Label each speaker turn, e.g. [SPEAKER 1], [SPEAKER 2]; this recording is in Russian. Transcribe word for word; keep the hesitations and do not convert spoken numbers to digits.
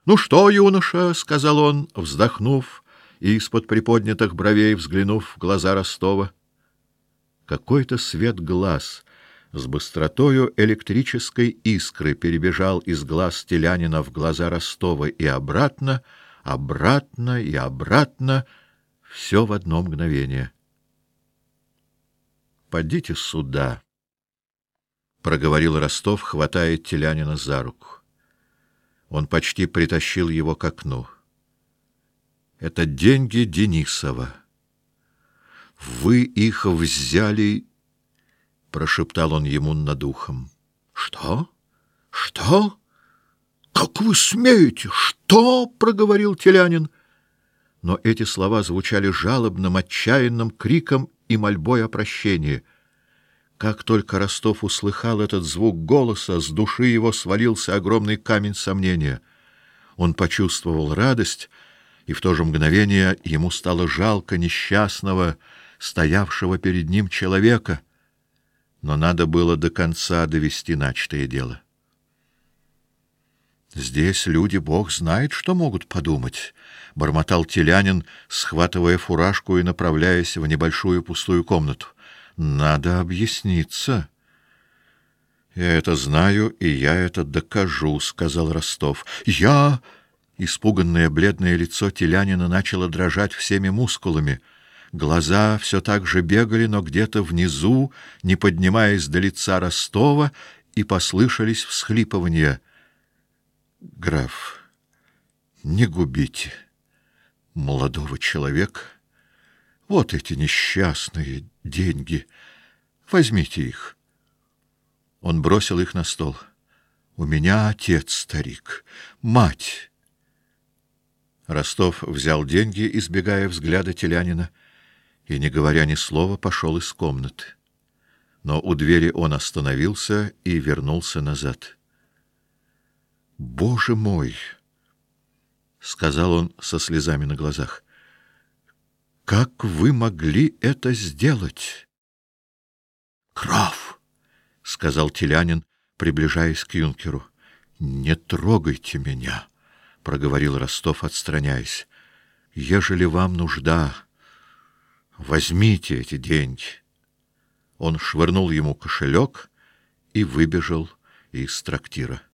[SPEAKER 1] — Ну что, юноша, — сказал он, вздохнув и из-под приподнятых бровей взглянув в глаза Ростова. Какой-то свет глаз с быстротою электрической искры перебежал из глаз селянина в глаза Ростова и обратно, обратно и обратно, все в одно мгновение. — Подите сюда, — проговорил Ростов, хватая селянина за руку. Он почти притащил его к окну. — Это деньги Денисова. Вы их взяли, — прошептал он ему над ухом. — Что? Что? Как вы смеете? Что? — проговорил селянин. Но эти слова звучали жалобным, отчаянным криком и мольбой о прощении. Как только Ростов услыхал этот звук голоса, с души его свалился огромный камень сомнения. Он почувствовал радость, и в то же мгновение ему стало жалко несчастного, стоявшего перед ним человека. Но надо было до конца довести начатое дело. Здесь люди, Бог знает, что могут подумать, — бормотал селянин, схватывая фуражку и направляясь в небольшую пустую комнату. Надо объясниться. — Я это знаю, и я это докажу, — сказал Ростов. — Я... Испуганное бледное лицо селянина начало дрожать всеми мускулами. Глаза все так же бегали, но где-то внизу, не поднимаясь до лица Ростова, и послышались всхлипывания. — Граф, не губите молодого человека. Вот эти несчастные деньги. Возьмите их. Он бросил их на стол. У меня отец старик, мать. Ростов взял деньги, избегая взгляда селянина, и, не говоря ни слова, пошел из комнаты. Но у двери он остановился и вернулся назад. — Боже мой! — сказал он со слезами на глазах. — Как вы могли это сделать? — Граф! — сказал селянин, приближаясь к юнкеру. — Не трогайте меня! — проговорил Ростов, отстраняясь. — Ежели вам нужда, возьмите эти деньги. Он швырнул ему кошелек и выбежал из трактира.